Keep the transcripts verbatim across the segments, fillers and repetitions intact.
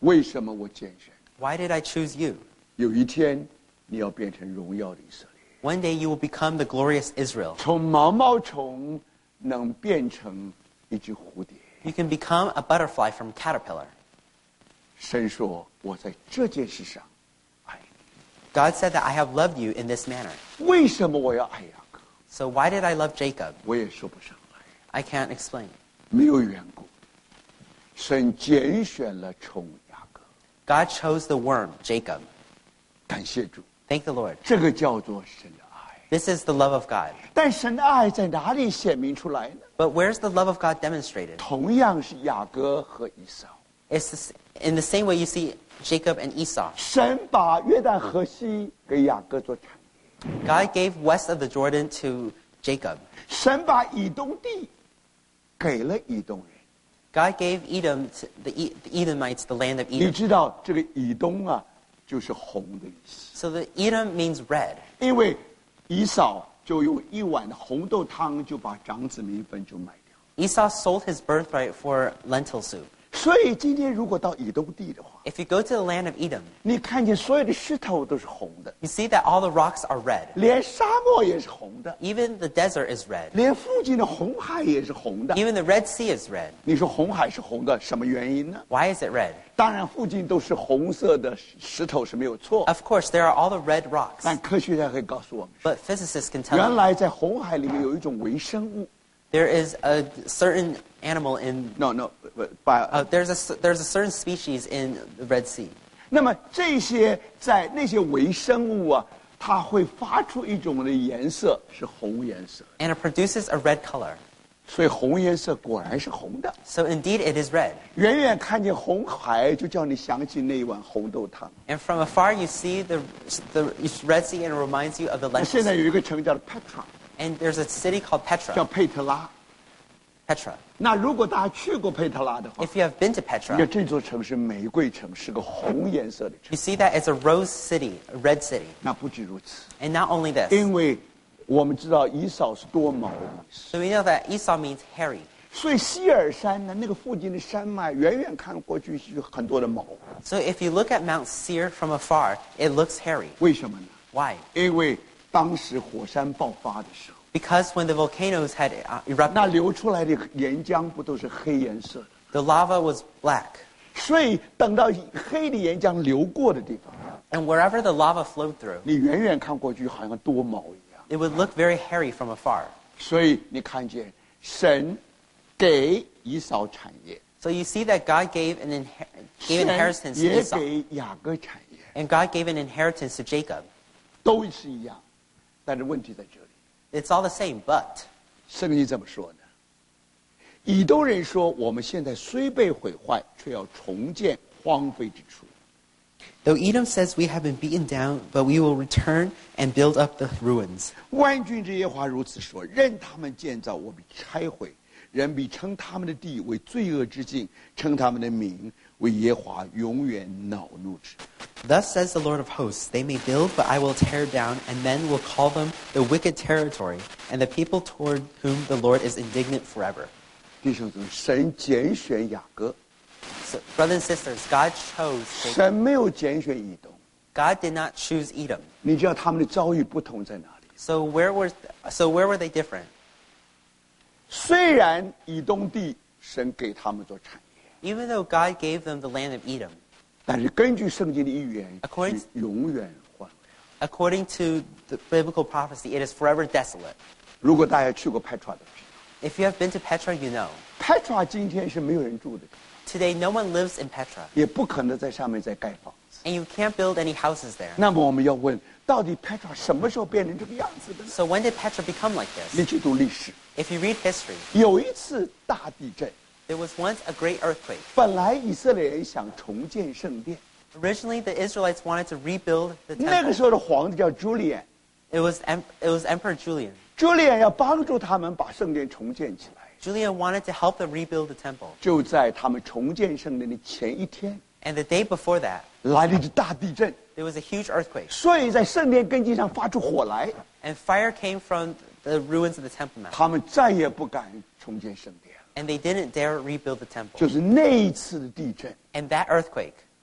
为什么我拣选？ Why did I choose you? 有一天你要变成荣耀的以色列， One day you will become the glorious Israel. 从毛毛虫能变成一只蝴蝶。 You can become a butterfly from caterpillar. 神说：“我在这件事上爱你。 God said that I have loved you in this manner. 为什么我要爱雅各？ So why did I love Jacob? 我也说不上来， I can't explain. 没有缘故。神拣选了虫雅各， God chose the worm, Jacob. 感谢主， Thank the Lord. 这个叫做神的爱。 This is the love of God. 但神的爱在哪里显明出来呢？ But where's the love of God demonstrated? 同样是雅各和以扫。 It's the s- in the same way you see Jacob and Esau. 神把约旦河西给雅各做产业， God gave west of the Jordan to Jacob. 神把以东地给了以东人。 God gave Edom to the, e- the Edomites the land of 你 Edom. 知道这个以东啊，就是红的意思， So the Edom means red. 因为以扫就用一碗的红豆汤就把长子名分就卖掉。 Esau sold his birthright for lentil soup. 所以今天如果到以东地的话， If you go to the land of Edom, 你看见所有的石头都是红的， you see that all the rocks are red. 连沙漠也是红的， Even the desert is red. 连附近的红海也是红的。 Even the Red Sea is red. 你说红海是红的，什么原因呢？ Why is it red? 当然，附近都是红色的石头是没有错， Of course, there are all the red rocks. 但科学家会告诉我们， But physicists can tell 原 you 来在红海里面有一种微生物。 there is a certain animal in. No no，不把 Uh, there's a c- there's a certain species in the Red Sea. 那么这些在那些微生物啊，它会发出一种的颜色是红颜色， And it produces a red color. 所以红颜色果然是红的。 So indeed, it is red. 远远看见红海，就叫你想起那一碗红豆汤。 And from afar, you see the the Red Sea, and it reminds you of the 那现 lentil 在 soup. 有一个城叫做 Petra， And there's a city called 叫 Petra. 佩特拉。 Petra. 那如果大家去过佩特拉的话， If you have been to 你看 Petra, 这座城是玫瑰城，是个红颜色的城。 you see that it's a rose city, a red city. 那不止如此， And not only this, 因为我们知道以扫是多毛的意思， so we know that Esau means hairy. 所以希尔山呢，那个附近的山脉，远远看过去是很多的毛。 So if you look at Mount Seir from afar, it looks hairy. 为什么呢？ Why? 因为当时火山爆发的时候， Because when the volcanoes had uh, erupted, 那流出来的岩浆不都是黑颜色的？ the lava was black. 所以等到黑的岩浆流过的地方， And wherever the lava flowed through, 你远远看过去好像多毛一样。 it would look very hairy from afar. 所以你看见神给以扫产业， So you see that God gave an inher- gave 神 inheritance to 也 Esau, 给雅各产业， and God gave an inheritance to Jacob. 都是一样。但是问题在这里， It's all the same, but 圣经怎么说呢？以东人说：“我们现在虽被毁坏，却要重建荒废之处。” though Edom says we have been beaten down, but we will return and build up the ruins. 万军之耶和华如此说：任他们建造，我必拆毁；人必称他们的地为罪恶之境，称他们的名为耶和华永远恼怒之。 Thus says the Lord of hosts, they may build, but I will tear down, and men will call them the wicked territory, and the people toward whom the Lord is indignant forever. 弟兄姊妹，神拣选雅各， So, brothers and sisters, God chose Jacob. 神没有拣选以东。 God did not choose Edom. 你知道他们的遭遇不同在哪里？ So where were so where were they different? 虽然以东地神给他们做产业， Even though God gave them the land of Edom, 但是根据圣经的预言， According- 是永远荒废。 according to the biblical prophecy, it is forever desolate. 如果大家去过 Petra 的知道 If you have been to Petra, you know. ，Petra 今天是没有人住的， Today, no one lives in Petra, 也不可能在上面再盖房子。 and you can't build any houses there. 那么我们要问，到底 Petra 什么时候变成这个样子的呢？ So when did Petra become like 你 this? 去读历史， If you read history, 有一次大地震， there was once a great earthquake. 本来以色列人想重建圣殿， Originally, the Israelites wanted to rebuild the 那个 temple. 时候的皇帝叫 Julian，Julian It was em- it was Emperor Julian. 要帮助他们把圣殿重建起来。 Julian wanted to help them rebuild the temple. 就在他们重建圣殿的前一天， And the day before that, 来了一次大地震， there was a huge earthquake. 所以在圣殿根基上发出火来， And fire came from the ruins of the Temple Mount. 他们再也不敢重建圣殿了。 And they didn't dare rebuild the temple. 就是那一次的地震， And that earthquake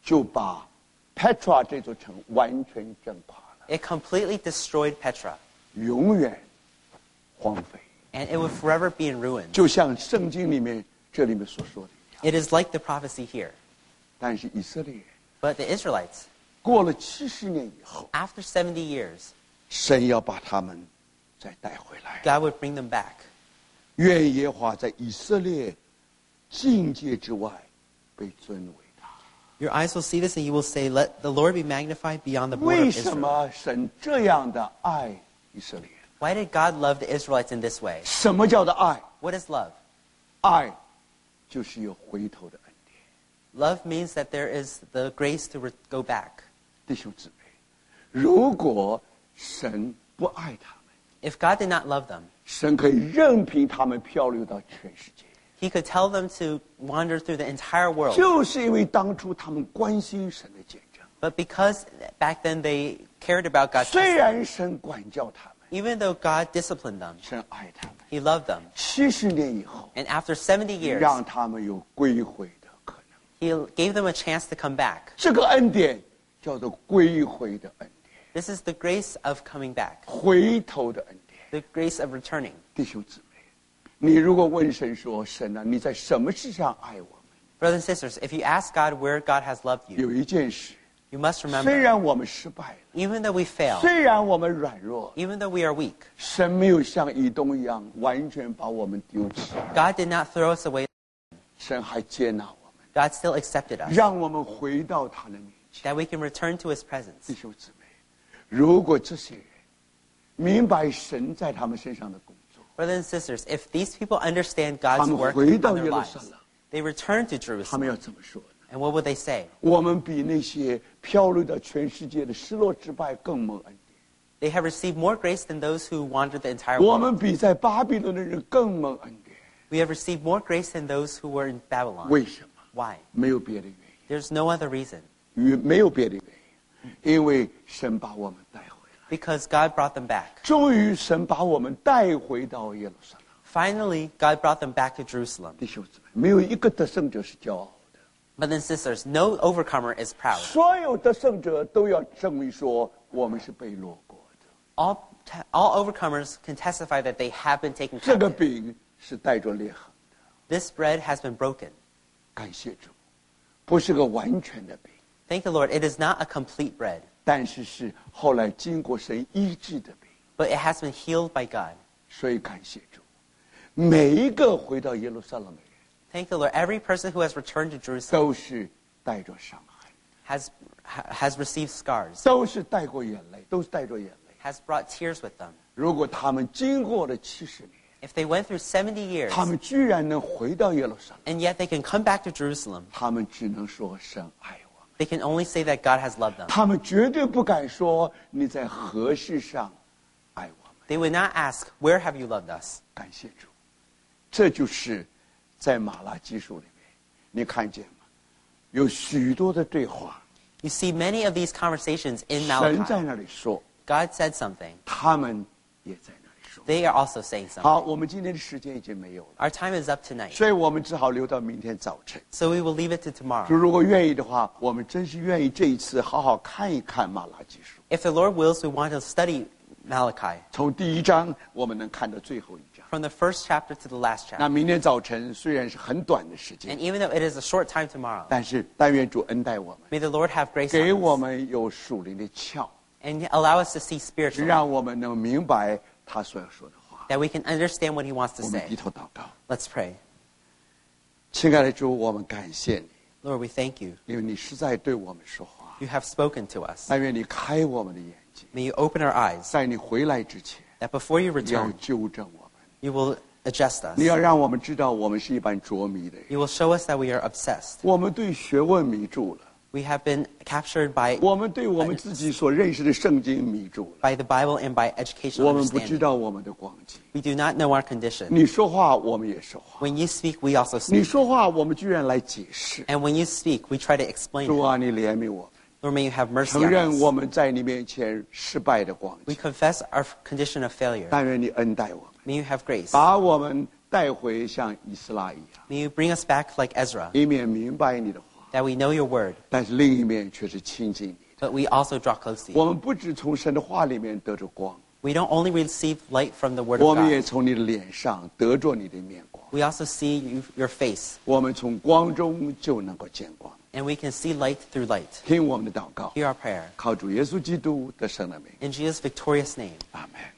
就把 Petra 这座城完全震垮了， It completely destroyed Petra, 永远荒废， and it would forever be in ruins. 就像圣经里面这里面所说的一样。 It is like the prophecy here. 但是以色列人 But the Israelites, 过了七十年以后， after seventy years, 神要把他们再带回来。 God would bring them back. 愿耶和华在以色列境界之外被尊为大。 Your eyes will see this and you will say, let the Lord be magnified beyond the border 为 of 什 Israel. 么神这样的爱以色列？ Why did God love the Israelites in this way? 什么叫做爱？ What is love? 爱就是有回头的恩典。 Love means that there is the grace to re- go back. 弟兄姊妹，如果神不爱他们， If God did not love them, 神可以任凭他们漂流到全世界， He could tell them to wander through the entire world. 就是因为当初他们关心神的见证。 But because back then they cared about God's 虽 testimony, 然神管教他们， even though God disciplined them, 神爱他们。 He loved them. 七十年以后， And after seventy years, 让他们有归回的可能。 He gave them a chance to come back. 这个恩典叫做归回的恩典， This is the grace of coming back, 回头的恩典。 the grace of returning. 弟兄姊妹，你如果问神说：“神啊，你在什么事上爱我们 Brothers and sisters, if you ask God where God has loved？” you, 有一件事， you must 虽 remember, 然我们失败了， even though we fail, 虽然我们软弱， even though we are weak, 神没有像以东一样完全把我们丢弃， God did not throw us away. 神还接纳我们， God still accepted us, 让我们回到他的面前。 that we can return to His presence. 弟兄姊妹，如果这些人明白神在他们身上的工作， Brothers and sisters, if these people understand 他 God's 们 work 回 on 到 their 耶路 lives, 撒冷， they return to 他们要 Jerusalem. 怎么说呢？ And what would they say? 我们比那些漂流到全世界的失落之败更蒙恩典， They have received more grace than those who wandered the entire 我 world. 们比在巴比伦的人更蒙恩典。 We have received more grace than those who were in Babylon. 为什么？ Why? 没有别的原因， There's no other reason. 与没有别的原因，因为神把我们带回来。 Because God brought them back. 终于，神把我们带回到耶路撒冷。 Finally, God brought them back to Jerusalem. 弟兄姊妹，没有一个得胜者是骄傲的， Brothers and sisters, no overcomer is proud. 所有得胜者都要证明说我们是被落过的。 All, all overcomers can testify that they have been taken 这个 captive. 饼是带着裂痕的， This bread has been broken. 感谢主，不是个完全的饼， Thank the Lord. It is not a complete bread, 但是是后来经过神医治的饼。 but it has been healed by God. 所以感谢主，每一个回到耶路撒冷的人 Thank the Lord. Every person who has returned to Jerusalem 都是带着伤害， has, ha- has received scars, 都是带过眼泪，都是带着眼泪。 has brought tears with them. 如果他们经过了七十年， If they went through seventy years, 他们居然能回到耶路撒冷， and yet they can come back to Jerusalem, 他们只能说神爱我们， they can only say that God has loved them. 他们绝对不敢说你在何事上爱我们。 They would not ask, where have you loved us? 感谢主，这就是在马拉基书里面，你看见吗？有许多的对话， You see many of these conversations in 神在 Malachi. 那里说， God said something. 他们也在那里说。 They are also saying something. 好，我们今天的时间已经没有了， Our time is up tonight, 所以我们只好留到明天早晨。 so we will leave it to tomorrow. 如果愿意的话，我们真是愿意这一次好好看一看马拉基书， If the Lord wills, we want to study Malachi 从第一章我们能看到最后一章。 from the first chapter to the last 那 chapter. 明天早晨虽然是很短的时间 And，even though it is a short time tomorrow, 但是但愿主恩待我们， may the Lord have grace 给 on 我 us 们有属灵的窍， and allow us to see spiritually, 让我们能明白他所要说的话。 that we can understand what He wants to 我们低 say. 头祷告， Let's pray. 亲爱的主，我们感谢你， Lord, we thank you. 因为你实在对我们说话。 You have spoken to us. 但愿你开我们的眼睛， May you open our eyes, 在你回来之前， that before you 你要 return, 纠正我们， you will adjust us. 你要让我们知道我们是一般着迷的人， You will show us that we are obsessed. 我们对学问迷住了， We have been captured by, 我们对我们自己所认识的圣经迷住了， by the Bible and by educational 我们不知 understanding. 道我们的光景。 We do not know our condition. 你说话，我们也说话； When you speak, we also 你 speak. 说话，我们居然来解释。 And when you speak, we try to explain 主 it. 啊，你怜悯我们， Lord, may you have mercy 承 on 认 us. 我们在你面前失败的光 We 景， confess our condition of failure. 但愿你恩待我们， May you have grace. 把我们带回像以斯拉一样， May you bring us back like Ezra, 以免明白你的话， that we know your word, 但是另一面却是亲近你的。 but we also draw close to 我 you. 们不只从神的话里面得着光， We don't only receive light from the word 我 of 们也 God. 从你的脸上得着你的面光。 We also see you, your face, 我们从光中就能够见光。 and we can see light through light. 听我们的祷告， Hear our prayer. 靠主耶稣基督的圣的名， In Jesus' victorious name, 阿门。